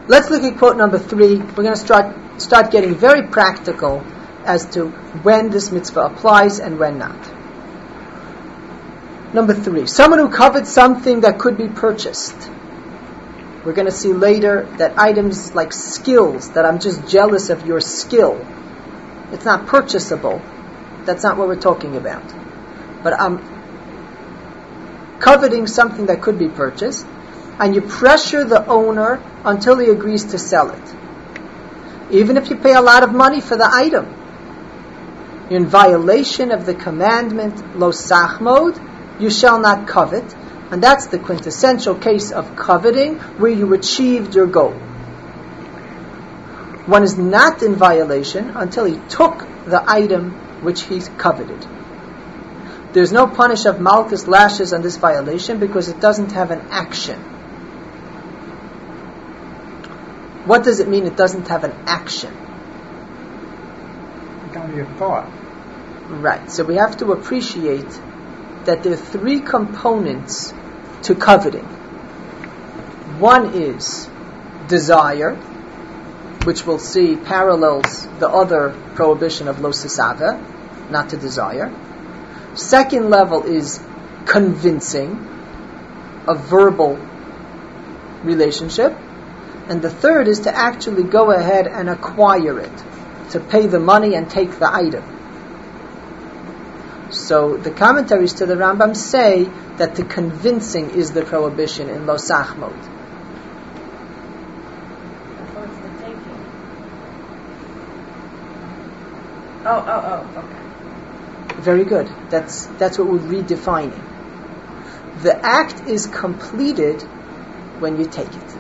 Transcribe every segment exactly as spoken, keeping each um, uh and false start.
Let's look at quote number three. We're going to start start getting very practical as to when this mitzvah applies and when not. Number three, someone who coveted something that could be purchased. We're going to see later that items like skills, that I'm just jealous of your skill, it's not purchasable. That's not what we're talking about. But I'm coveting something that could be purchased, and you pressure the owner until he agrees to sell it. Even if you pay a lot of money for the item, you're in violation of the commandment, lo sachmod, you shall not covet. And that's the quintessential case of coveting, where you achieved your goal. One is not in violation until he took the item which he coveted. There's no punish of malchus lashes on this violation because it doesn't have an action. What does it mean it doesn't have an action? It's only a thought. Right. So we have to appreciate that there are three components to coveting. One is desire, which we'll see parallels the other prohibition of lo sisava, not to desire. Second level is convincing, a verbal relationship. And the third is to actually go ahead and acquire it, to pay the money and take the item. So the commentaries to the Rambam say that the convincing is the prohibition in lo sachmod. What's the taking? Oh, oh, oh, okay. Very good. That's that's what we're redefining. The act is completed when you take it.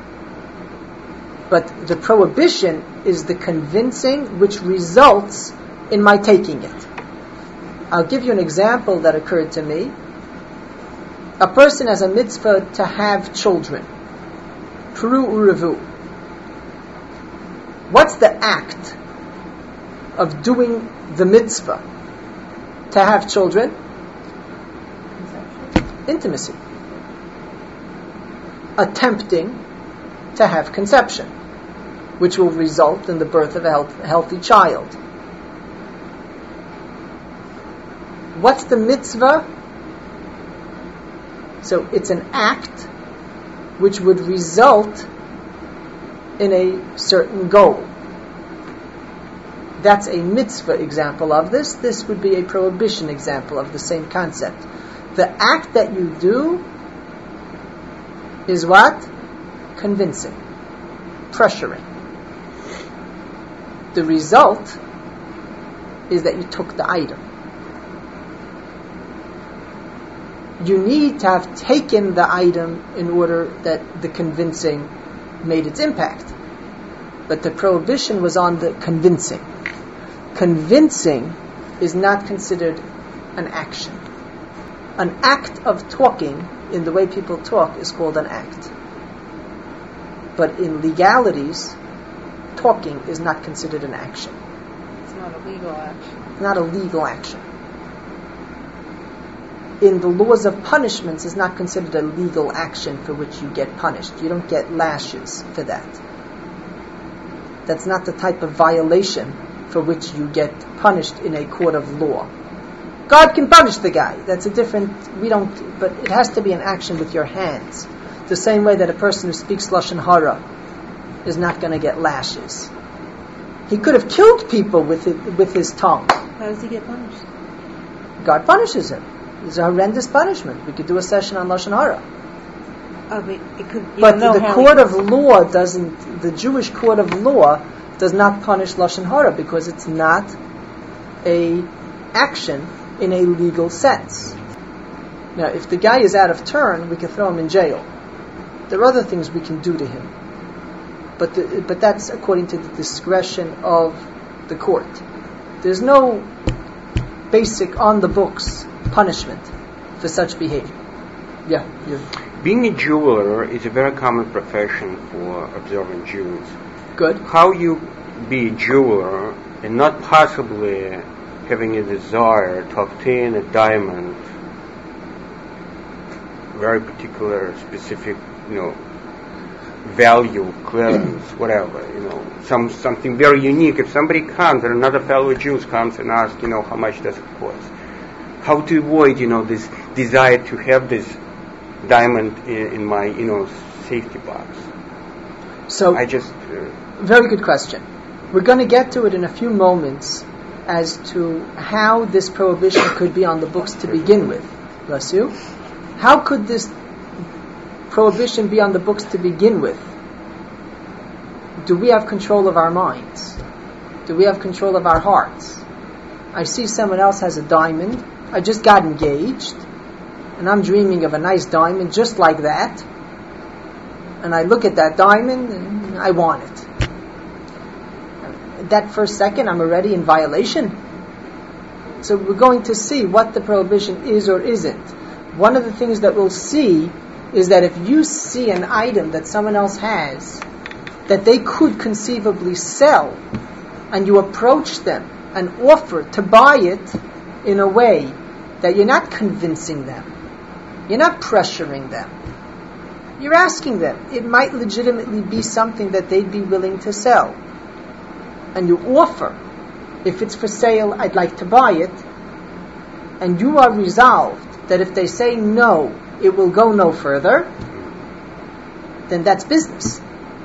But the prohibition is the convincing which results in my taking it. I'll give you an example that occurred to me. A person has a mitzvah to have children. Pru urevu. What's the act of doing the mitzvah to have children? Intimacy. Attempting to have conception, which will result in the birth of a health, healthy child. What's the mitzvah? So it's an act which would result in a certain goal. That's a mitzvah example of this. This would be a prohibition example of the same concept. The act that you do is what? Convincing, pressuring. The result is that you took the item. You need to have taken the item in order that the convincing made its impact. But the prohibition was on the convincing. Convincing is not considered an action. An act of talking, in the way people talk, is called an act. But in legalities, talking is not considered an action. It's not a legal action. Not a legal action. In the laws of punishments, is not considered a legal action for which you get punished. You don't get lashes for that. That's not the type of violation for which you get punished in a court of law. God can punish the guy. That's a different, we don't, but it has to be an action with your hands. The same way that a person who speaks Lashon Hara is not going to get lashes. He could have killed people with it, with his tongue. How does he get punished? God punishes him. It's a horrendous punishment. We could do a session on Lashon Hara. Oh, but it could. You But don't know the how court he- of law doesn't, the Jewish court of law does not punish Lashon Hara because it's not a action in a legal sense. Now, if the guy is out of turn, we can throw him in jail. There are other things we can do to him. But the, but that's according to the discretion of the court. There's no basic on-the-books punishment for such behavior. Yeah. yeah. Being a jeweler is a very common profession for observant Jews. Good. How you be a jeweler and not possibly having a desire to obtain a diamond, very particular, specific, you know, value, clearance, whatever, you know, some something very unique. If somebody comes, and another fellow Jew comes and asks, you know, how much does it cost? How to avoid, you know, this desire to have this diamond in, in my, you know, safety box. So, I just... Uh, very good question. We're going to get to it in a few moments as to how this prohibition could be on the books to begin with. Bless you. How could this prohibition be on the books to begin with? Do we have control of our minds? Do we have control of our hearts? I see someone else has a diamond. I just got engaged, and I'm dreaming of a nice diamond just like that. And I look at that diamond, and I want it. That first second, I'm already in violation. So we're going to see what the prohibition is or isn't. One of the things that we'll see is that if you see an item that someone else has that they could conceivably sell, and you approach them and offer to buy it in a way that you're not convincing them, you're not pressuring them, you're asking them, it might legitimately be something that they'd be willing to sell, and you offer, if it's for sale, I'd like to buy it, and you are resolved that if they say no, it will go no further, then that's business.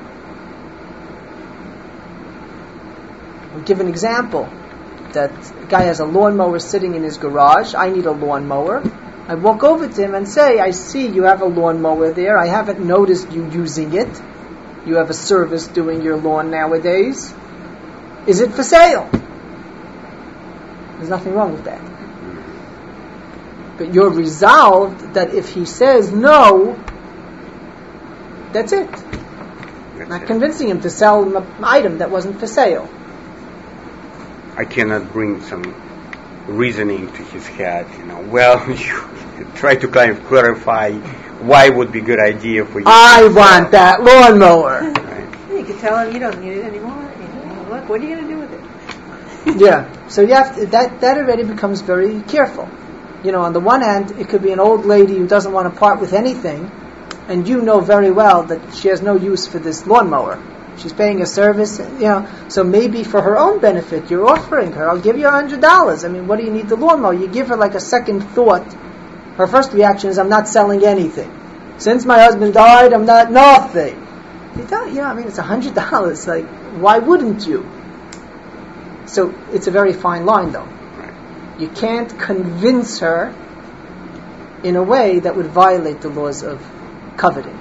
I'll give an example. That guy has a lawnmower sitting in his garage. I need a lawnmower. I walk over to him and say, I see you have a lawnmower there. I haven't noticed you using it. You have a service doing your lawn nowadays. Is it for sale? There's nothing wrong with that. But you're resolved that if he says no, that's it. That's Not it. convincing him to sell an item that wasn't for sale. I cannot bring some reasoning to his head, you know. Well, you try to kind of clarify why would be a good idea for you. I want that lawnmower. Right. You can tell him you don't need it anymore. You know, look, what are you going to do with it? Yeah. So you have to, that that already becomes very careful. You know, on the one hand, it could be an old lady who doesn't want to part with anything, and you know very well that she has no use for this lawnmower. She's paying a service, you know, so maybe for her own benefit, you're offering her, I'll give you a hundred dollars. I mean, what do you need the lawnmower? You give her like a second thought. Her first reaction is, I'm not selling anything. Since my husband died, I'm not nothing. You don't, you know, I mean, it's a hundred dollars. Like, why wouldn't you? So it's a very fine line, though. You can't convince her in a way that would violate the laws of coveting.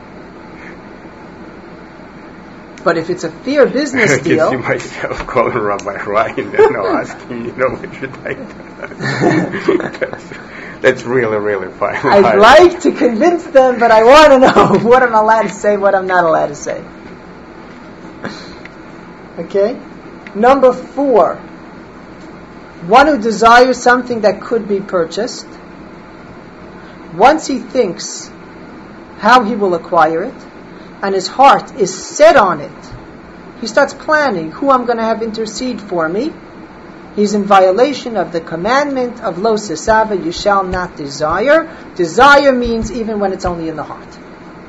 But if it's a fair business I deal... can see myself calling Rabbi Ryan and you know, asking, you know, what should I do? that's, that's really, really fine. I'd like to convince them, but I want to know what I'm allowed to say, what I'm not allowed to say. Okay? Number four. One who desires something that could be purchased. Once he thinks how he will acquire it, and his heart is set on it, he starts planning who I'm going to have intercede for me. He's in violation of the commandment of lo sisava, you shall not desire. Desire means even when it's only in the heart.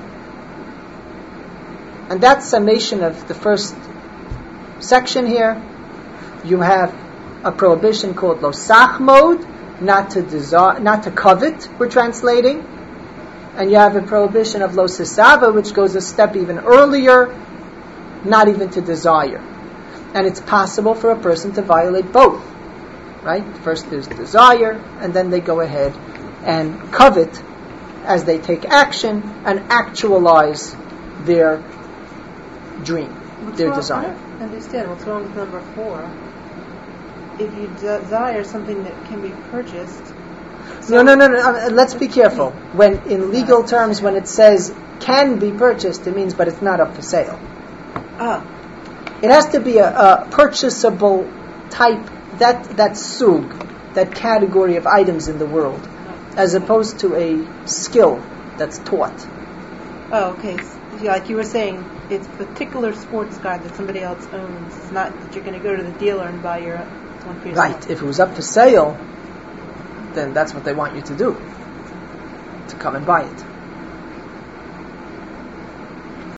And that's summation of the first section here. You have a prohibition called lo sachmod, not to desire, not to covet, we're translating. And you have a prohibition of lo sisava, which goes a step even earlier, not even to desire. And it's possible for a person to violate both. Right? First there's desire, and then they go ahead and covet as they take action and actualize their dream, What's their wrong? desire. I don't understand. What's wrong with number four? If you desire something that can be purchased... No, no, no, no. Uh, let's be careful. When in legal terms, when it says can be purchased, it means, but it's not up for sale. Ah. It has to be a, a purchasable type, that that sug, that category of items in the world, as opposed to a skill that's taught. Oh, okay. So, like you were saying, it's a particular sports car that somebody else owns. It's not that you're going to go to the dealer and buy your one for yourself. Right. If it was up for sale, then that's what they want you to do, to come and buy it.